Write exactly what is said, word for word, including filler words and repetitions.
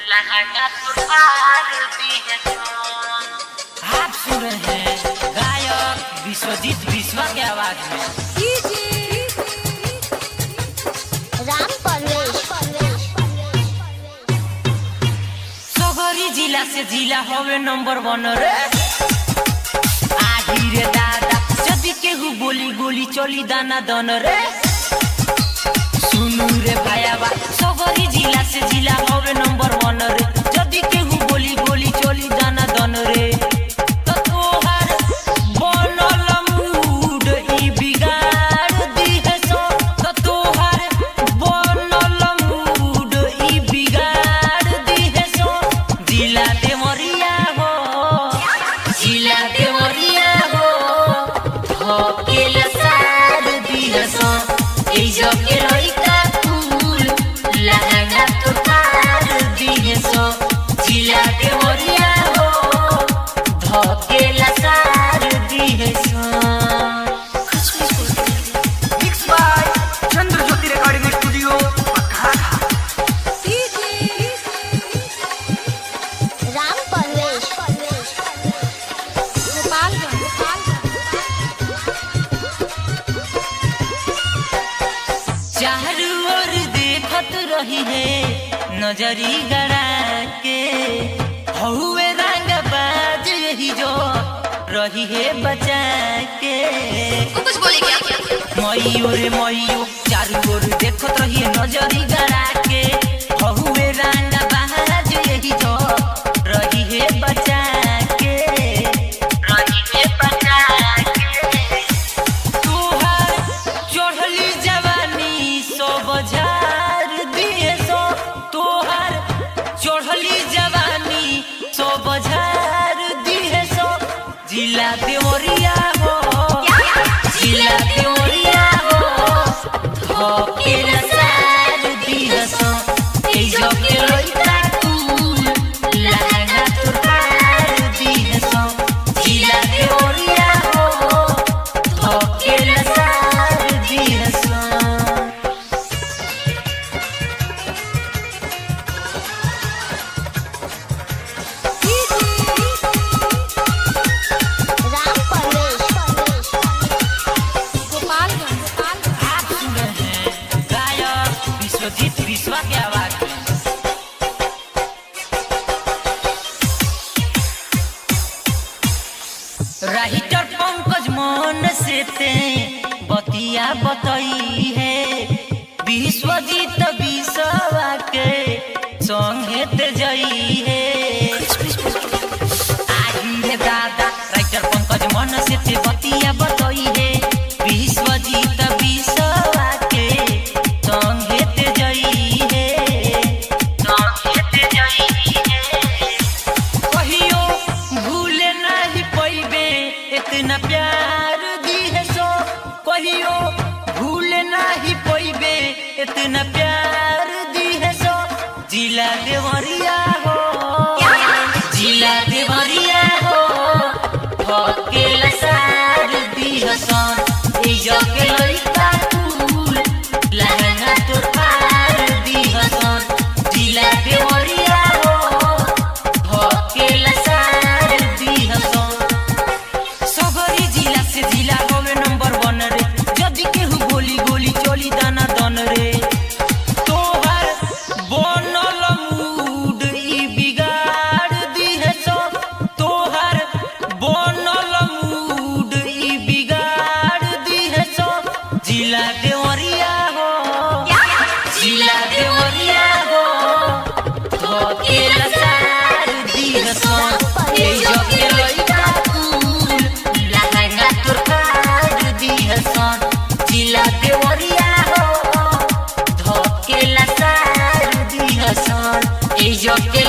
आप सुन रहे हैं गायक विश्वजीत विश्वा की आवाज में राम परवेश। सगरी जिला से जिला होवे नंबर वन रे आधी रे दादा जदी केहू बोली गोली चली दाना दन रे सुनू रे भायाबा सगरी जिला से जिला होवे नंबर वन रे जदी केहू बोली गोली चली दाना दन रे तो तोहार बनल मूड ई बिगाड़ दी है सो तो तोहार बनल मूड ई बिगाड़ दी है सो जिला देवरिया हो जिला देवरिया हो धकेल सार दी है सो ए जगे लइका फूल लहंगा तो तार दी है सो जिला देवरिया हो धकेल सार दी है सो mix by Chandra Jyoti recording studio Ram Parvesh. चारू ओर देखत रही है नजरी गड़ा के हौवे रंग बाज यही जो रही है बचा के कुछ बोले क्या? मयूर रे मयूर चारू ओर देखत रही है नजरी गड़ा के हौवे रंग बाज यही जो रही है बचा के रही है बचा के तुहार चढ़ली जवानी सो बजार दिए सो तुहार चढ़ली जवानी सो बजार दिए सो जिला देवरिया हो जिला देवरिया हो धकेल सार दिए सो ए जगे लइका फूल लहंगा तोर पार दिए सो जिला देवरिया हो धकेल सार दिए सो राम परवेश। आप सुन रहे हैं गायक विश्वजीत विश्वा की आवाज में राइटर पंकज मन से ते बतिया बतई है विश्वजीत विश्वा के संगे ते जई है आही रे दादा राइटर पंकज मन से ते बतिया बतई है विश्वजीत विश्वा के संगे ते जई है संगे ते जई है कहियो भूले नहीं पैबे इतना प्यार दी है सो कहियो भूले नहीं पैबे इतना प्यार दी है सो जिला देवरिया हो जिला देवरिया हो धकेल सार दी है सो ए जगे लइका फूल लहंगा तोर पार दी है सो जिला देवरिया हो धकेल सार दी है सो सगरी जिला से जिला होवे नंबर वन रे जदी केहू गोली गोली चली दाना दन रे तोहार बनल मूड ई बिगाड़ दी है सो तोहार बनल मूड ई बिगाड़ दी है सो जिला देवरिया हो जिला देवरिया हो धकेल सार दी है सो ए जगे लइका फूल लहंगा तोर पार दी है सो जिला देवरिया हो धकेल सार दी है सो ए जगे